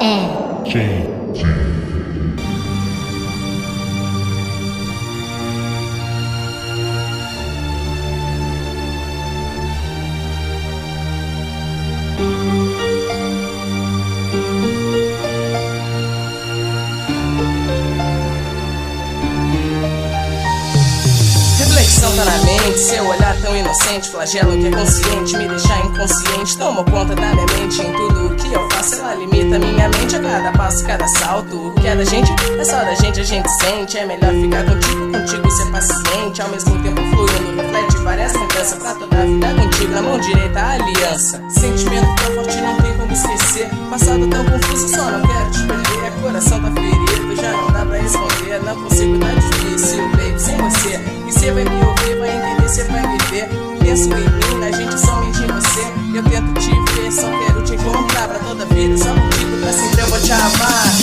Reflexão tá na mente, seu olhar tão inocente, flagelo que é consciente, me deixar inconsciente, tomou conta da minha mente. Em tudo o que eu faço, ela limita minha mente a cada passo, cada salto. O que é da gente, é só da gente, a gente sente. É melhor ficar contigo ser paciente. Ao mesmo tempo fluindo, reflete várias lembranças pra toda a vida contigo, na mão direita a aliança. Sentimento tão forte, não tem como esquecer. Passado tão confuso, só não quero te perder. Coração tá ferido, já não dá pra responder. Não consigo, tá difícil, baby, sem você. E cê vai me ouvir, vai entender, cê vai me ver. Penso em mim, na gente, somente em você. Eu tento te ver, só quero te encontrar pra toda vida. Só contigo, pra sempre eu vou te amar.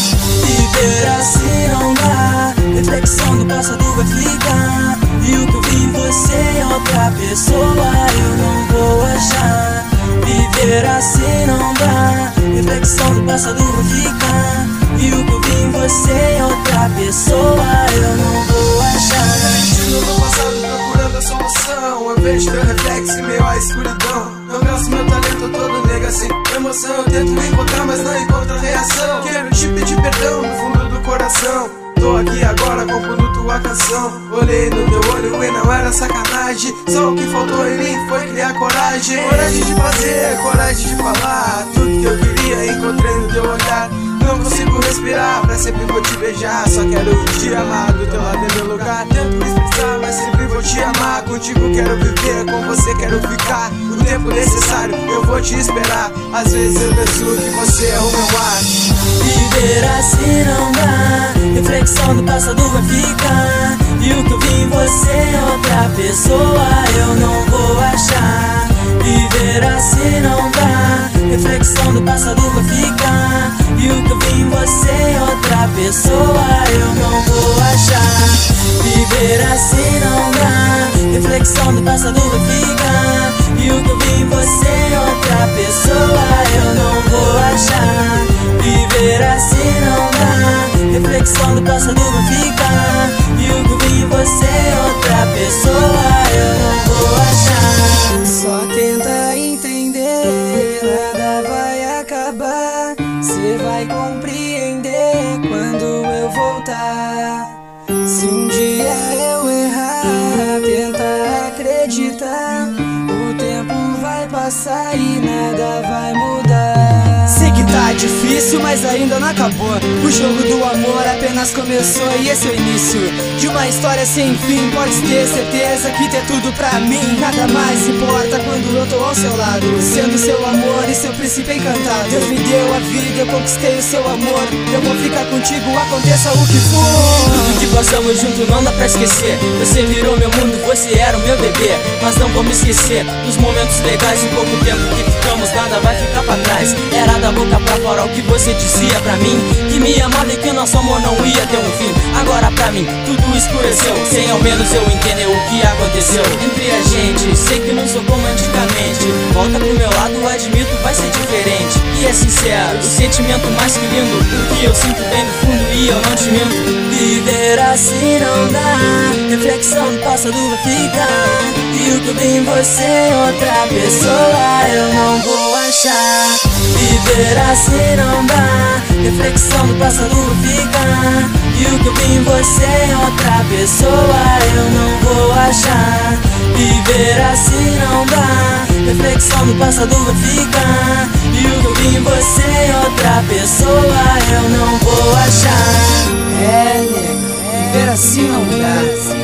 Viver assim não dá, reflexão do passado vai ficar. E o que eu vi em você é outra pessoa, eu não vou achar. Viver assim não dá, reflexão do passado vai ficar. E o que eu vi em você é outra pessoa, eu não vou achar. Mentindo no passado procurando a solução. Eu vejo teu reflexo em meio à escuridão. Não gasto meu talento todo nega sem emoção. Eu tento encontrar, mas não encontro reação. Quero te pedir perdão no fundo do coração. Tô aqui agora compondo tua canção. Olhei no teu olho e não era sacanagem. Só o que faltou em mim foi criar coragem. Coragem de fazer, coragem de falar. Tudo que eu queria encontrei no teu olhar. Não consigo respirar, pra sempre vou te beijar. Só quero te amar, do teu lado é meu lugar. Tento expressar, mas sempre vou te amar. Contigo quero viver, com você quero ficar. O tempo necessário eu vou te esperar. Às vezes eu penso que você é o meu ar. Viver assim não dá, reflexão do passado vai ficar. E o que eu vi em você é outra pessoa, eu não vou achar. Viver assim não dá, reflexão do passado vai ficar. E o que eu vi em você é outra pessoa, eu não vou achar. Viver assim não dá, reflexão do passado vai ficar. E o que eu vi em você é outra pessoa, eu não vou achar. Viver assim não dá, reflexão do passado vai ficar. E o que eu vi em você é outra pessoa, eu não vou achar. Só tenta entender, nada vai acabar. Cê vai compreender quando eu voltar. Se um dia eu errar, tenta acreditar. O tempo vai passar e nada vai mudar. Sei que tá difícil, mas ainda não acabou. O jogo do amor apenas começou e esse é o início de uma história sem fim. Pode ter certeza que ter tudo pra mim nada mais importa quando eu tô ao seu lado, sendo seu amor e seu príncipe encantado. Deus me deu a vida, eu conquistei o seu amor. Eu vou ficar contigo, aconteça o que for. Tudo que passamos junto não dá pra esquecer. Você virou meu mundo, você era o meu bebê. Mas não vou me esquecer dos momentos legais. Em pouco tempo que ficamos, nada vai ficar pra trás. Era da boca pra fora o que você dizia pra mim, que me amava e que nosso amor não ia ter um fim. Agora pra mim tudo escureceu, sem ao menos eu entender o que aconteceu entre a gente. Sei que não sou como antigamente. Volta pro meu lado, admito, vai ser diferente. E é sincero, o sentimento mais que lindo, o que eu sinto bem no fundo e eu não te minto. Viver assim não dá, reflexão do passado vai ficar. E o que eu vi em você é outra pessoa, eu não vou achar. Viver assim não dá, reflexão do passado vai ficar. E o que eu vi em você é outra pessoa, eu não vou achar. Viver assim não dá, reflexão do passado vai ficar. E o que eu vi em você é outra pessoa, eu não vou achar. É, nega, viver assim não dá,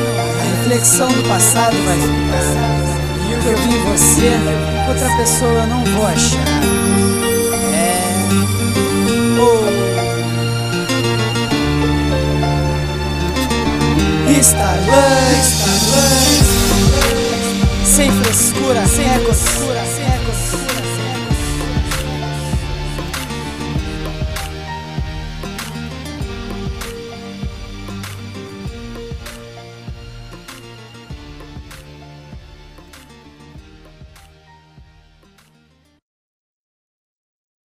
a reflexão do passado vai ficar. E o que eu vi em você, outra pessoa eu não vou achar.